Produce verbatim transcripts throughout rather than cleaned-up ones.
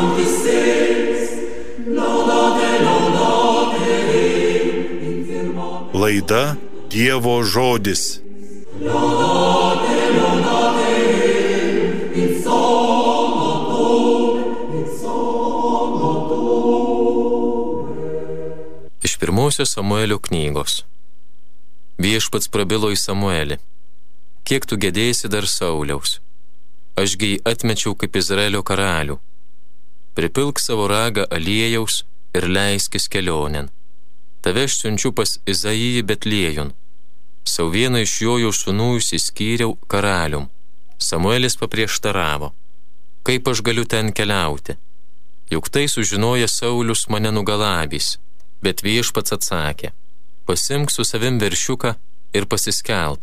Laida Dievo žodis. Iš pirmosios Samuelio knygos. Viešpats prabilo į Samuelį: kiek tu gedėsi dar Sauliaus? Ašgi jį atmečiau kaip Izraelio karalių. Pripilk savo ragą aliejaus ir leiskis kelionėn. Tave aš siunčiu pas Izaijį Betliejun. Sau vieną iš jojo sūnų išsiskyriau karalium. Samuelis paprieštaravo: kaip aš galiu ten keliauti? Juk tai sužinojęs Saulius mane nugalabys. Bet viešpats atsakė: pasimk su savim veršiuką ir pasiskelb: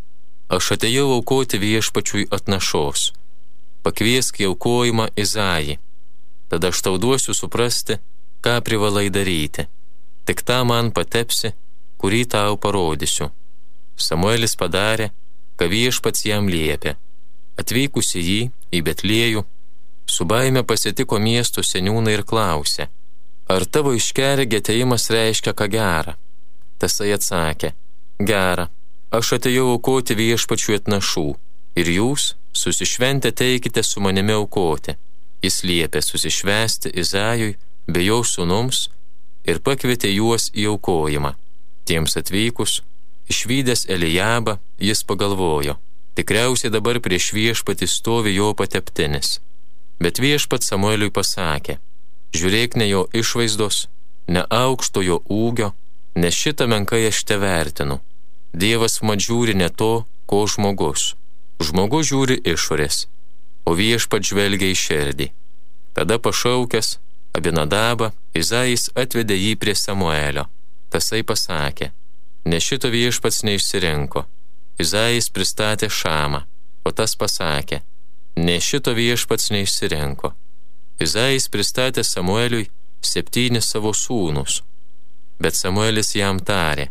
aš atėjau aukoti viešpačiui atnašos. Pakviesk į aukojimą Izaijį. Tada aš tau duosiu suprasti, ką privalai daryti. Tik tą man patepsi, kurį tau parodysiu. Samuelis padarė, ką viešpats jam liepė. Atvykusi jį į Betliejų, su baime pasitiko miesto seniūną ir klausė: ar tavo iškerė atėjimas reiškia ką gera? Tasai atsakė: gera, aš atėjau aukoti viešpačiui atnašų, ir jūs susišventę teikite su manimi aukoti. Jis liepė susišvęsti Izajui bei jo sūnums ir pakvietė juos į aukojimą. Tiems atvykus, išvydęs Elijabą, jis pagalvojo: tikriausiai dabar prieš viešpatį stovi jo pateptinis. Bet viešpats Samueliui pasakė: žiūrėk ne jo išvaizdos, ne aukšto jo ūgio, nes šitą menkai aš te vertinu. Dievas mat žiūri ne to, ko žmogus. Žmogus žiūri išorės, o viešpat žvelgia į širdį. Tada pašaukęs Abinadabą, Izajis atvedė jį prie Samuelio. Tasai pasakė: ne šito viešpats neišsirinko. Izajis pristatė Šamą, o tas pasakė: ne šito viešpats neišsirinko. Izajis pristatė Samueliui septynis savo sūnus. Bet Samuelis jam tarė: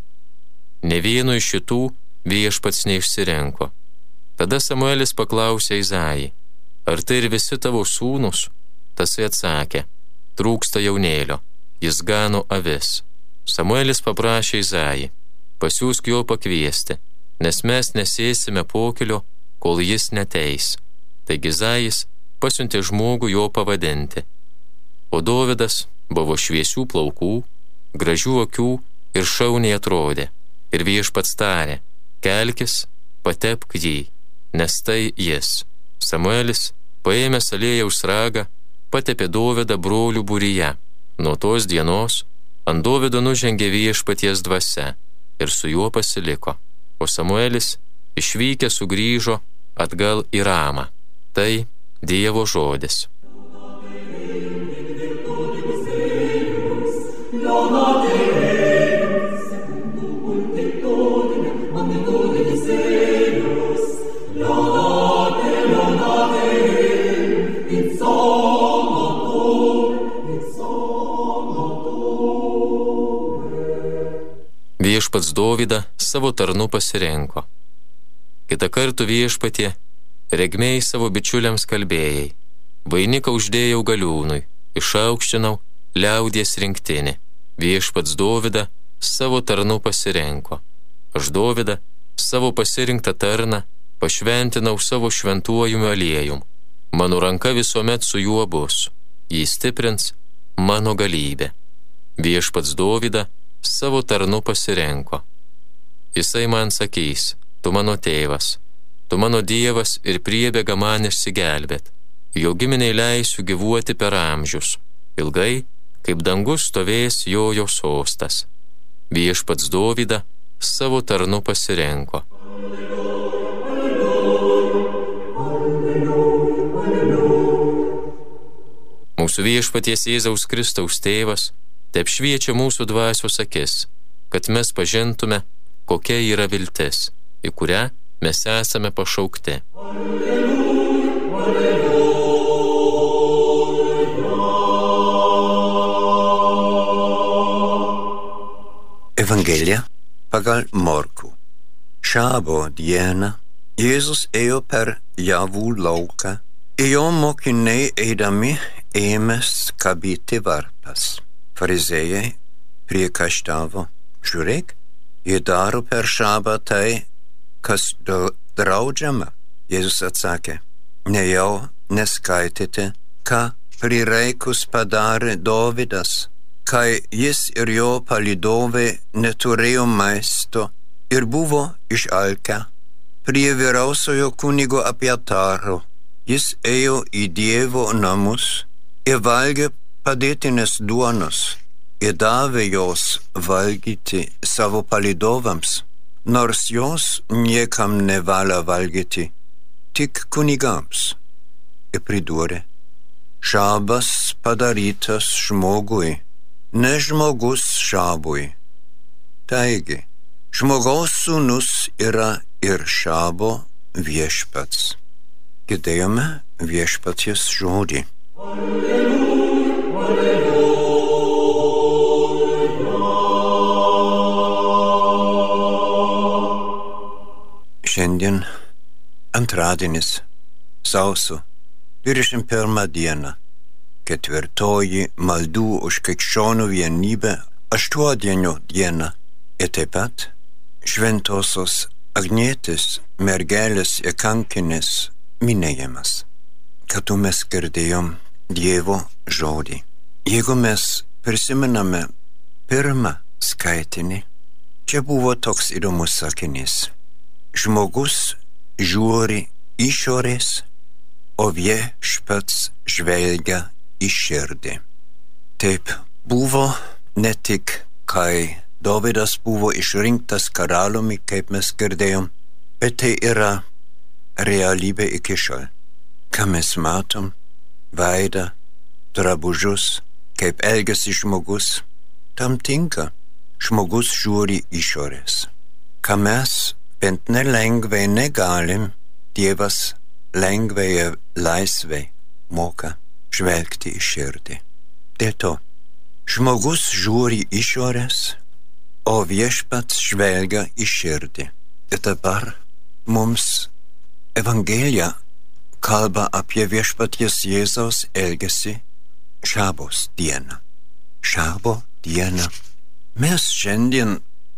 ne vieno iš šitų viešpats neišsirinko. Tada Samuelis paklausė Izajį: ar tai ir visi tavo sūnus? Tasai atsakė: trūksta jaunėlio, jis gano avis. Samuelis paprašė Izajį: pasiųsk jo pakviesti, nes mes nesėsime pokylio, kol jis neteis. Taigi Izajis pasiuntė žmogų jo pavadinti. O Dovydas buvo šviesių plaukų, gražių akių ir šauniai atrodė. Ir viešpats tarė: kelkis, patepk jį, nes tai jis. Samuelis, paėmęs aliejaus ragą, patepė Dovydą brolių būryje. Nuo tos dienos ant Dovydo nužengė viešpaties dvasia ir su juo pasiliko. O Samuelis išvykęs sugrįžo atgal į Ramą. Tai Dievo žodis. Viešpats Dovydą savo tarnu pasirinko. Kitą kartą viešpatie regmiai savo bičiuliams kalbėjai: vainiką uždėjau galiūnui, išaukštinau liaudies rinktinį. Viešpats Dovydą savo tarnu pasirinko. Aš Dovydą, savo pasirinktą tarną, pašventinau savo šventuoju aliejum. Mano ranka visuomet su juo bus. Jį stiprins mano galybė. Viešpats Dovydą savo tarnu pasirinko. Jisai man sakys: tu mano tėvas, tu mano Dievas ir priebėga man išsigelbėt. Jo giminiai leisiu gyvuoti per amžius. Ilgai, kaip dangus stovės jojo sostas. Viešpats Dovydą savo tarnu pasirinko. Mūsų viešpaties Jėzaus Kristaus tėvas taip šviečia mūsų dvasios akis, kad mes pažintume, kokia yra viltis, į kurią mes esame pašaukti. Evangelija pagal Morkų. Šabo dieną Jėzus ėjo per javų lauką. Jo mokiniai eidami ėmęs kabyti varpas. Farizėjai priekaištavo: žiūrėk, jie daro per šabą tai, kas draudžiama. Jėzus atsakė: nejau neskaitėte, ką prireikus padarė Dovydas, kai jis ir jo palydovai neturėjo maisto ir buvo išalkę. Prie vyriausiojo kunigo Abjataro jis ėjo į Dievo namus ir valgė padėtinės duonos ir davė jos valgyti savo palydovams, nors jos niekam nevalia valgyti, tik kunigams. Ir pridūrė: šabas padarytas žmogui, ne žmogus šabui. Taigi, žmogaus sūnus yra ir šabo viešpats. Girdėjome viešpaties žodį. Šiandien antradienis, sausio dvidešimt pirmą dieną, ketvirtoji maldų už krikščionių vienybę aštuondienio diena ir taip pat šventosios Agnietės mergelės ir kankinės minėjimas. Kartu mes girdėjom Dievo žodį. Jeigu mes prisimename pirmą skaitinį, čia buvo toks įdomus sakinys: žmogus žiūri išorės, o viešpats žvelgia į širdį. Taip buvo ne tik, kai Dovydas buvo išrinktas karaliumi, kaip mes girdėjom, bet tai yra realybė iki šiol. Ką mes matom? Veidą, drabužius, kaip elgiasi žmogus, tam tinka. Žmogus žiūri išorės. Ką mes bent nelengvai negalim, Dievas lengvai ir laisvai moka žvelgti į širdį. Dėl to žmogus žiūri išorės, o viešpats žvelgia į širdį. Ir dabar mums Evangelija kalba apie viešpaties Jėzaus elgesį šabos dieną. Šabo dieną. Mes šiandien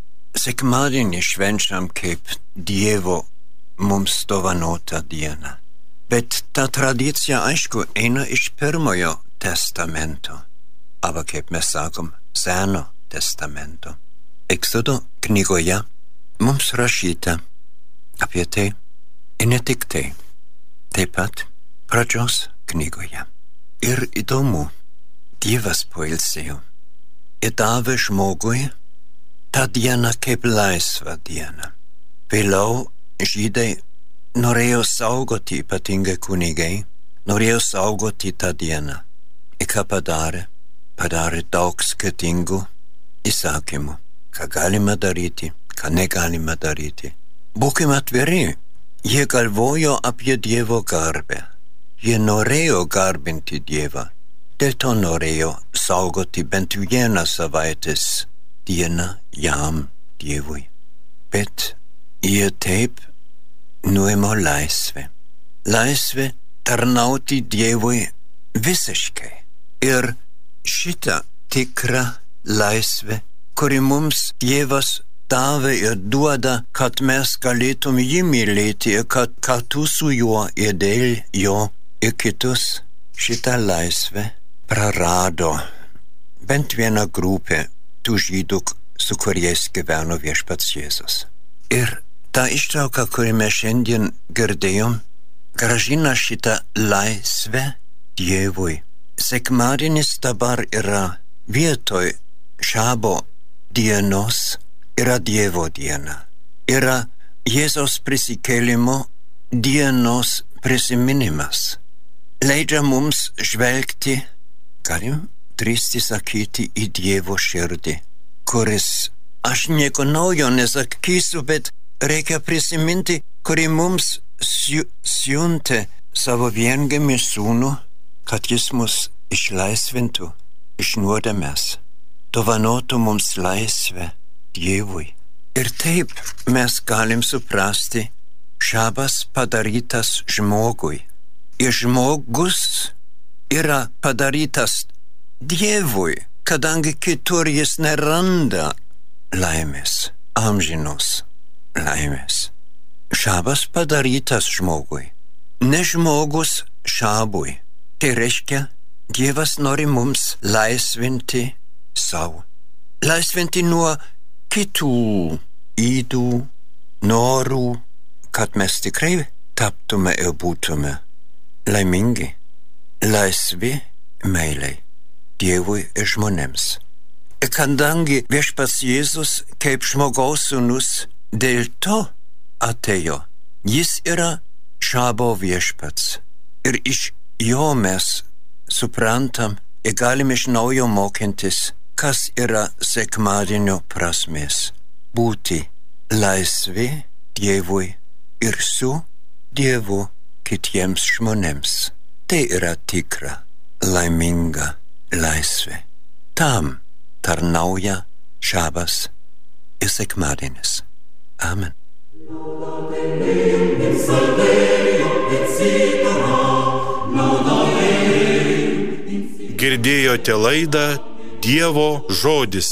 sekmadienį švenčiam kaip Dievo mums dovanota diena. Bet ta tradicija, aišku, eina iš pirmojo testamento, arba kaip mes sakom, seno testamento. Eksodo knygoje mums rašyta apie tai ir ne tik tai, taip pat pradžios knygoje. Ir įdomu, Dievas poilsėjo ir davė žmogui tą dieną kaip laisvą dieną. Vėliau žydai norėjo saugoti, ypatingai kunigai, norėjo saugoti tą dieną. Ir ką padarė? Padarė daug skirtingų įsakymų. Ką galima daryti, ką negalima daryti. Būkime atviri. Jie galvojo apie Dievo garbę. Jie norėjo garbinti Dievą. Dėl to norėjo saugoti bent vieną savaitės dieną jam, Dievui. Bet jie taip nuėmė laisvę. Laisvę tarnauti Dievui visiškai. Ir šitą tikrą laisvę, kuri mums Dievas davė ir duoda, kad mes galėtum jį mylėti ir kad kartu su juo ir dėl jo ir kitus, šitą laisvę prarado bent viena grupė tų žydų, su kuriais gyveno viešpats Jėzus. Ir ta ištrauka, kurį mes šiandien girdėjom, grąžina šitą laisvę Dievui. Sekmadienis dabar yra vietoj šabo dienos, yra Dievo diena. Yra Jėzaus prisikėlimo dienos prisiminimas. Leidžia mums žvelgti, galim drįsti sakyti, į Dievo širdį, kuris, aš nieko naujo nesakysiu, bet reikia prisiminti, kuri mums siuntė savo viengimį sūnų, kad jis mus išlaisvintų iš nuodėmės, dovanotų mums laisvę Dievui. Ir taip mes galim suprasti, šabas padarytas žmogui. Ir žmogus yra padarytas Dievui, kadangi kitur jis neranda laimės, amžinos laimės. Šabas padarytas žmogui, ne žmogus šabui. Tai reiškia, Dievas nori mums laisvinti savo, laisvinti nuo kitų ydų, norų, kad mes tikrai taptume ir būtume laimingi, laisvi meiliai Dievui ir žmonėms. Ir kadangi viešpats Jėzus kaip žmogaus sūnus dėl to atėjo, jis yra šabo viešpats. Ir iš jo mes suprantam ir galim iš naujo mokintis, kas yra sekmadienio prasmės. Būti laisvi Dievui ir su Dievu kitiems žmonėms. Tai yra tikra, laiminga laisvė. Tam tarnauja šabas ir sekmadienis. Amen. Girdėjote laidą Dievo žodis.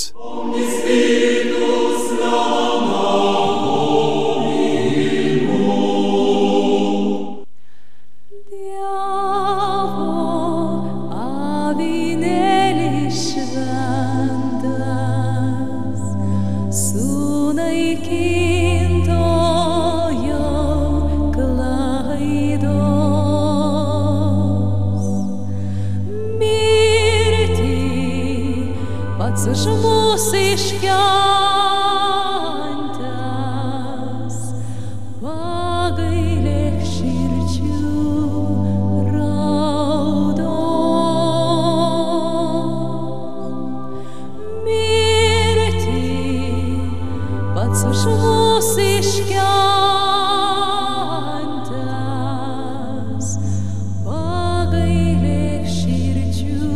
Už mus iškentęs, pagailėk širdžių raudos. Mirtį pats už mus iškentęs, pagailėk širdžių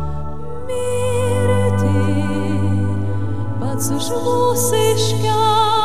už mus iškentęs.